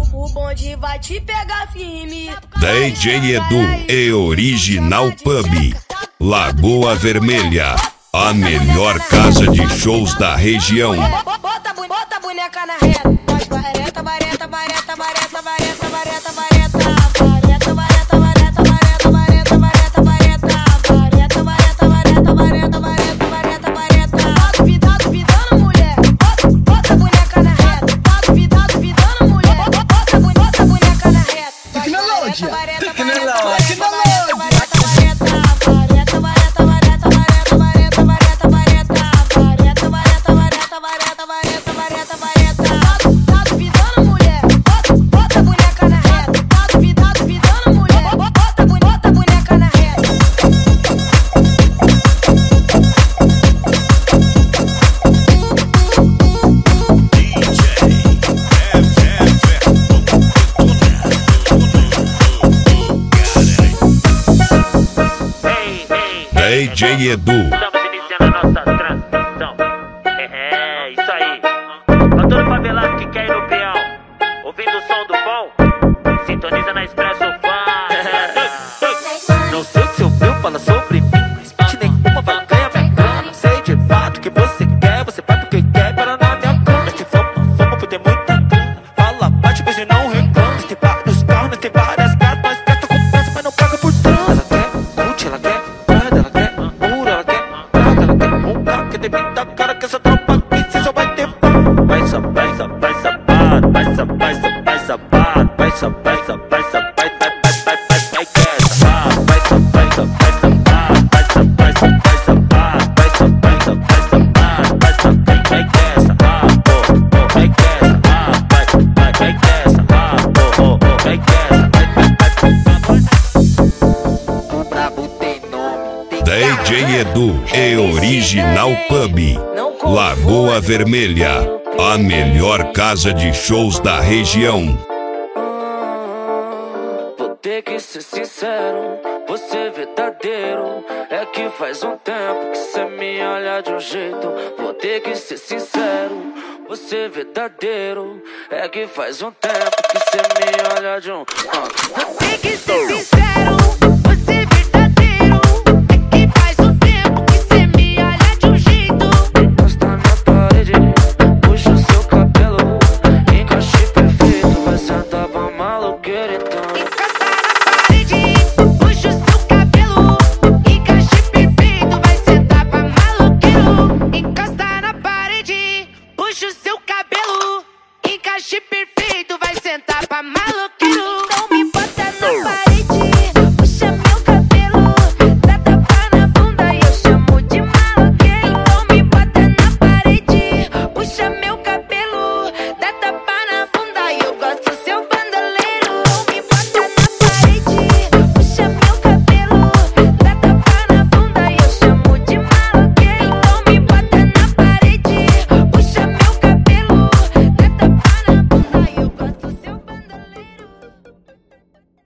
O bonde vai te pegar firme. DJ Edu e Original Pub, Lagoa Vermelha, a melhor casa de shows da região. Bota a boneca na reta. Vareta, vareta, vareta, vareta, vareta, vareta, vareta. Vareta, vareta, vareta, vareta, vareta, vareta, vareta. Vareta, vareta, vareta, vareta, vareta, vareta, vareta. Duvidando, mulher. Bota a boneca na reta. Duvidando, mulher. Bota a boneca na reta. Tecnologia. DJ Edu. Estamos iniciando a nossa transmissão. Isso aí. Pra todo favelado que quer ir no peão, ouvindo o som do bom, sintoniza na Expresso Fã. Não sei se ouviu falar sobre mim, mas bitch nenhuma vai ganhar minha grana. Sei de fato que você quer, você vai porque quer para na minha cama. Mas se fama por ter muita grana, fala bate, mas não reclama. Nós tem vários carros, nós tem várias casas, nós gasta com peça, mas não paga por trânsito. Ela quer curte, ela quer da cara que essa tropa aqui cê só vai ter pão. Vai sabado, vai sabado, vai sabado, vai sabado, vai sabado, vai sabado, vai sabado, vai essa, vai sabado, vai sabado, vai sabado, vai sabado, vai sabado, vai sabado, vai sabado, vai sabado, vai sabado, vai que essa, vai que essa, vai que essa, vai que essa, o brabo tem nome. DJ Edu e Original Pub, Lagoa Vermelha, a melhor casa de shows da região. Vou ter que ser sincero, você verdadeiro. É que faz um tempo que cê me olha de um jeito. Vou ter que ser sincero, você verdadeiro. É que faz um tempo que cê me olha de um. Vou ter que ser sincero, você verdadeiro. É que faz um tempo que cê me olha de um jeito. Encosta na parede, puxa o seu cabelo, encaixe perfeito, vai sentar pra maloqueira então. Encosta na parede, puxa o seu cabelo, encaixe perfeito, vai sentar pra maloqueiro. Encosta na parede, puxa o seu cabelo, encaixe perfeito, vai sentar pra maloqueiro. Então me bota na parede.